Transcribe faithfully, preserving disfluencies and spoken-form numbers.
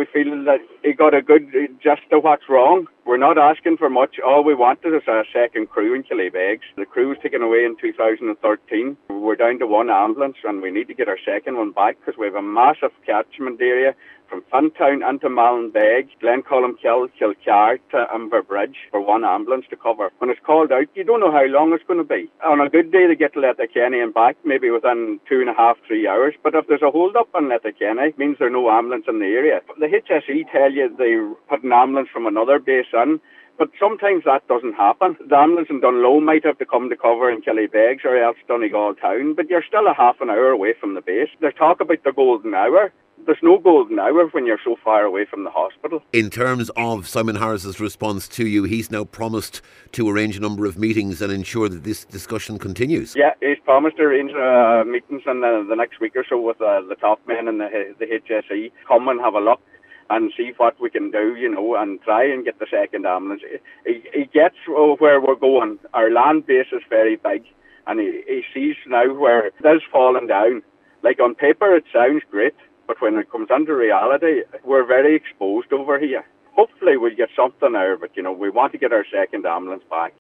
we feel that he got a good gist of what's wrong. We're not asking for much. All we wanted is a second crew in Killybegs. The crew was taken away in two thousand thirteen. We're down to one ambulance, and we need to get our second one back because we have a massive catchment area from Fintown into Mallinbeg, Glencolmkill, Kilcar to Inverbridge for one ambulance to cover. When it's called out, you don't know how long it's going to be. On a good day, they get to Letterkenny and back, maybe within two and a half, three hours. But if there's a hold-up in Letterkenny, it means there's no ambulance in the area. The H S E tell you they put an ambulance from another base in, but sometimes that doesn't happen. The ambulance in Dunlow might have to come to cover in Killybegs or else Donegal town, but you're still a half an hour away from the base. They talk about the golden hour. There's no golden hour when you're so far away from the hospital. In terms of Simon Harris's response to you, he's now promised to arrange a number of meetings and ensure that this discussion continues. Yeah, he's promised to arrange uh, meetings in the, the next week or so with uh, the top men in the, the H S E. Come and have a look and see what we can do, you know, and try and get the second ambulance. He, he gets where we're going. Our land base is very big, and he, he sees now where it is falling down. Like on paper, it sounds great, but when it comes into reality, we're very exposed over here. Hopefully we'll get something out of it, you know. We want to get our second ambulance back.